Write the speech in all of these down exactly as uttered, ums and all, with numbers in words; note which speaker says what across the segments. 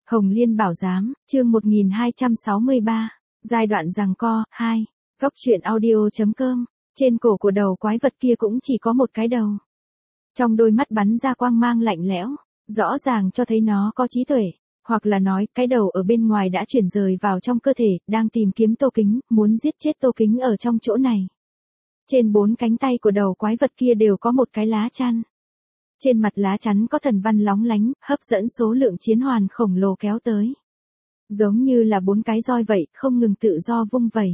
Speaker 1: Hồng Liên Bảo Giám, chương một nghìn hai trăm sáu mươi ba, giai đoạn giằng co, hai, góc truyện audio.com, trên cổ của đầu quái vật kia cũng chỉ có một cái đầu. Trong đôi mắt bắn ra quang mang lạnh lẽo, rõ ràng cho thấy nó có trí tuệ, hoặc là nói cái đầu ở bên ngoài đã chuyển rời vào trong cơ thể, đang tìm kiếm Tô Kính, muốn giết chết Tô Kính ở trong chỗ này. Trên bốn cánh tay của đầu quái vật kia đều có một cái lá chắn. Trên mặt lá chắn có thần văn lóng lánh, hấp dẫn số lượng chiến hoàn khổng lồ kéo tới. Giống như là bốn cái roi vậy, không ngừng tự do vung vẩy.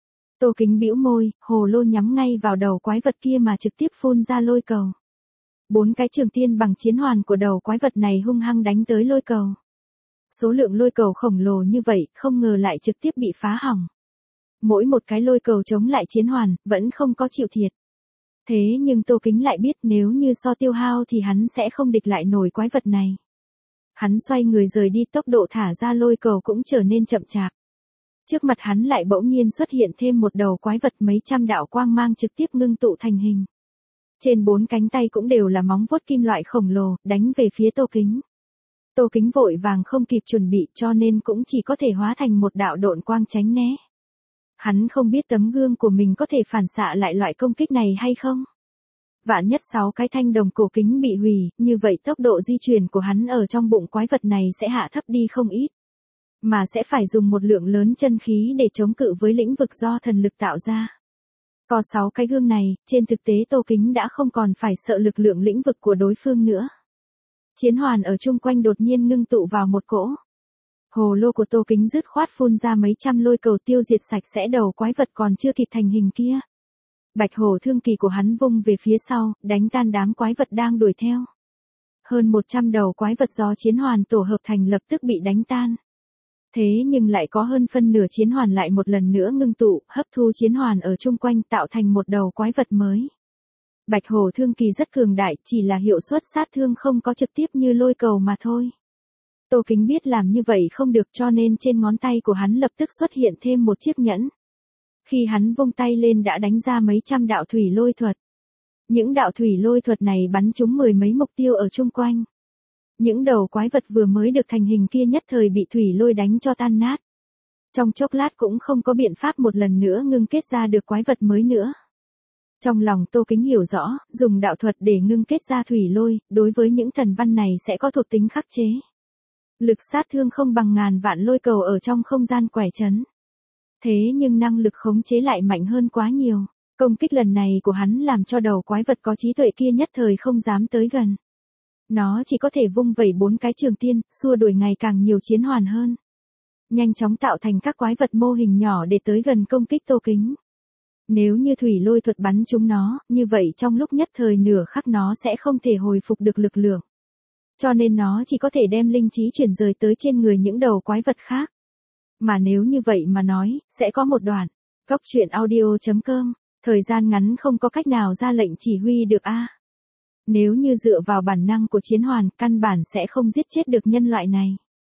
Speaker 1: Tô Kính bĩu môi, hồ lô nhắm ngay vào đầu quái vật kia mà trực tiếp phun ra lôi cầu. Bốn cái trường tiên bằng chiến hoàn của đầu quái vật này hung hăng đánh tới lôi cầu. Số lượng lôi cầu khổng lồ như vậy, không ngờ lại trực tiếp bị phá hỏng. Mỗi một cái lôi cầu chống lại chiến hoàn, vẫn không có chịu thiệt. Thế nhưng Tô Kính lại biết nếu như so tiêu hao thì hắn sẽ không địch lại nổi quái vật này. Hắn xoay người rời đi, tốc độ thả ra lôi cầu cũng trở nên chậm chạp. Trước mặt hắn lại bỗng nhiên xuất hiện thêm một đầu quái vật, mấy trăm đạo quang mang trực tiếp ngưng tụ thành hình. Trên bốn cánh tay cũng đều là móng vuốt kim loại khổng lồ, đánh về phía Tô Kính. Tô Kính vội vàng không kịp chuẩn bị cho nên cũng chỉ có thể hóa thành một đạo độn quang tránh né. Hắn không biết tấm gương của mình có thể phản xạ lại loại công kích này hay không. Vạn nhất sáu cái thanh đồng cổ kính bị hủy, như vậy tốc độ di chuyển của hắn ở trong bụng quái vật này sẽ hạ thấp đi không ít. Mà sẽ phải dùng một lượng lớn chân khí để chống cự với lĩnh vực do thần lực tạo ra. Có sáu cái gương này, trên thực tế Tô Kính đã không còn phải sợ lực lượng lĩnh vực của đối phương nữa. Chiến hoàn ở chung quanh đột nhiên ngưng tụ vào một cỗ. Hồ lô của Tô Kính dứt khoát phun ra mấy trăm lôi cầu tiêu diệt sạch sẽ đầu quái vật còn chưa kịp thành hình kia. Bạch hổ thương kỳ của hắn vung về phía sau, đánh tan đám quái vật đang đuổi theo. Hơn một trăm đầu quái vật do chiến hoàn tổ hợp thành lập tức bị đánh tan. Thế nhưng lại có hơn phân nửa chiến hoàn lại một lần nữa ngưng tụ, hấp thu chiến hoàn ở chung quanh tạo thành một đầu quái vật mới. Bạch hổ thương kỳ rất cường đại, chỉ là hiệu suất sát thương không có trực tiếp như lôi cầu mà thôi. Tô Kính biết làm như vậy không được cho nên trên ngón tay của hắn lập tức xuất hiện thêm một chiếc nhẫn. Khi hắn vung tay lên đã đánh ra mấy trăm đạo thủy lôi thuật. Những đạo thủy lôi thuật này bắn trúng mười mấy mục tiêu ở chung quanh. Những đầu quái vật vừa mới được thành hình kia nhất thời bị thủy lôi đánh cho tan nát. Trong chốc lát cũng không có biện pháp một lần nữa ngưng kết ra được quái vật mới nữa. Trong lòng Tô Kính hiểu rõ, dùng đạo thuật để ngưng kết ra thủy lôi, đối với những thần văn này sẽ có thuộc tính khắc chế. Lực sát thương không bằng ngàn vạn lôi cầu ở trong không gian quẻ trấn. Thế nhưng năng lực khống chế lại mạnh hơn quá nhiều. Công kích lần này của hắn làm cho đầu quái vật có trí tuệ kia nhất thời không dám tới gần. Nó chỉ có thể vung vẩy bốn cái trường tiên, xua đuổi ngày càng nhiều chiến hoàn hơn. Nhanh chóng tạo thành các quái vật mô hình nhỏ để tới gần công kích Tô Kính. Nếu như thủy lôi thuật bắn chúng nó, như vậy trong lúc nhất thời nửa khắc nó sẽ không thể hồi phục được lực lượng. Cho nên nó chỉ có thể đem linh trí chuyển rời tới trên người những đầu quái vật khác. Mà nếu như vậy mà nói, sẽ có một đoạn. Góc truyện audio.com, thời gian ngắn không có cách nào ra lệnh chỉ huy được a. Nếu như dựa vào bản năng của chiến hoàn, căn bản sẽ không giết chết được nhân loại này.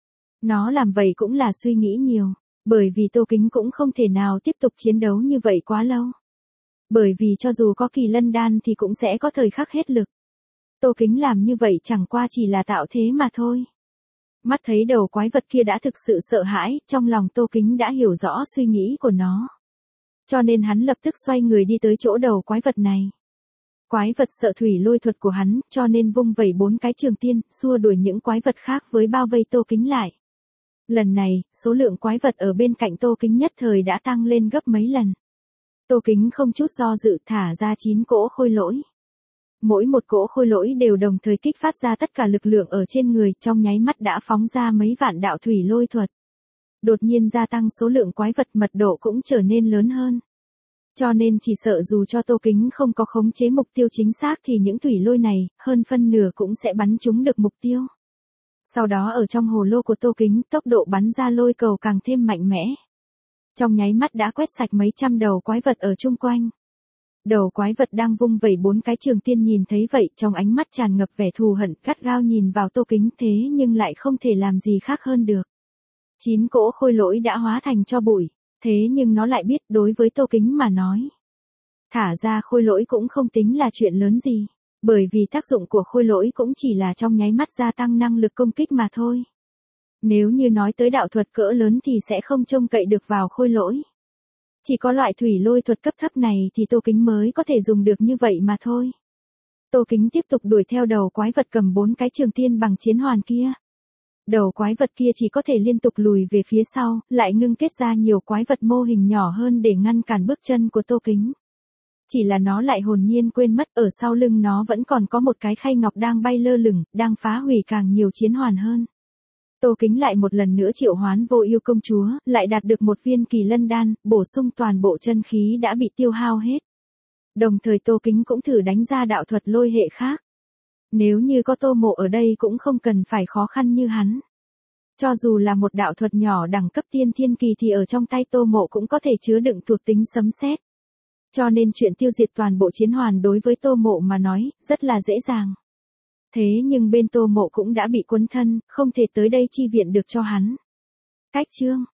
Speaker 1: Nó làm vậy cũng là suy nghĩ nhiều, bởi vì Tô Kính cũng không thể nào tiếp tục chiến đấu như vậy quá lâu. Bởi vì cho dù có kỳ lân đan thì cũng sẽ có thời khắc hết lực. Tô Kính làm như vậy chẳng qua chỉ là tạo thế mà thôi. Mắt thấy đầu quái vật kia đã thực sự sợ hãi, trong lòng Tô Kính đã hiểu rõ suy nghĩ của nó. Cho nên hắn lập tức xoay người đi tới chỗ đầu quái vật này. Quái vật sợ thủy lôi thuật của hắn, cho nên vung vẩy bốn cái trường tiên, xua đuổi những quái vật khác với bao vây Tô Kính lại. Lần này, số lượng quái vật ở bên cạnh Tô Kính nhất thời đã tăng lên gấp mấy lần. Tô Kính không chút do dự thả ra chín cỗ khôi lỗi. Mỗi một cỗ khôi lỗi đều đồng thời kích phát ra tất cả lực lượng ở trên người, trong nháy mắt đã phóng ra mấy vạn đạo thủy lôi thuật. Đột nhiên gia tăng số lượng quái vật, mật độ cũng trở nên lớn hơn. Cho nên chỉ sợ dù cho Tô Kính không có khống chế mục tiêu chính xác thì những thủy lôi này, hơn phân nửa cũng sẽ bắn trúng được mục tiêu. Sau đó ở trong hồ lô của Tô Kính, tốc độ bắn ra lôi cầu càng thêm mạnh mẽ. Trong nháy mắt đã quét sạch mấy trăm đầu quái vật ở chung quanh. Đầu quái vật đang vung vẩy bốn cái trường tiên nhìn thấy vậy, trong ánh mắt tràn ngập vẻ thù hận, gắt gao nhìn vào Tô Kính, thế nhưng lại không thể làm gì khác hơn được. Chín cỗ khôi lỗi đã hóa thành tro bụi, thế nhưng nó lại biết đối với Tô Kính mà nói. Thả ra khôi lỗi cũng không tính là chuyện lớn gì, bởi vì tác dụng của khôi lỗi cũng chỉ là trong nháy mắt gia tăng năng lực công kích mà thôi. Nếu như nói tới đạo thuật cỡ lớn thì sẽ không trông cậy được vào Khôi Lỗi. Chỉ có loại thủy lôi thuật cấp thấp này thì Tô Kính mới có thể dùng được như vậy mà thôi. Tô Kính tiếp tục đuổi theo đầu quái vật cầm bốn cái trường tiên bằng chiến hoàn kia. Đầu quái vật kia chỉ có thể liên tục lùi về phía sau, lại ngưng kết ra nhiều quái vật mô hình nhỏ hơn để ngăn cản bước chân của Tô Kính. Chỉ là nó lại hồn nhiên quên mất ở sau lưng nó vẫn còn có một cái khay ngọc đang bay lơ lửng, đang phá hủy càng nhiều chiến hoàn hơn. Tô Kính lại một lần nữa triệu hoán Vô Ưu công chúa, lại đạt được một viên kỳ lân đan, bổ sung toàn bộ chân khí đã bị tiêu hao hết. Đồng thời Tô Kính cũng thử đánh ra đạo thuật lôi hệ khác. Nếu như có Tô Mộ ở đây cũng không cần phải khó khăn như hắn. Cho dù là một đạo thuật nhỏ đẳng cấp tiên thiên kỳ thì ở trong tay Tô Mộ cũng có thể chứa đựng thuộc tính sấm sét. Cho nên chuyện tiêu diệt toàn bộ chiến hoàn đối với Tô Mộ mà nói, rất là dễ dàng. Thế nhưng bên Tô Mộ cũng đã bị quấn thân, không thể tới đây chi viện được cho hắn. Cách chương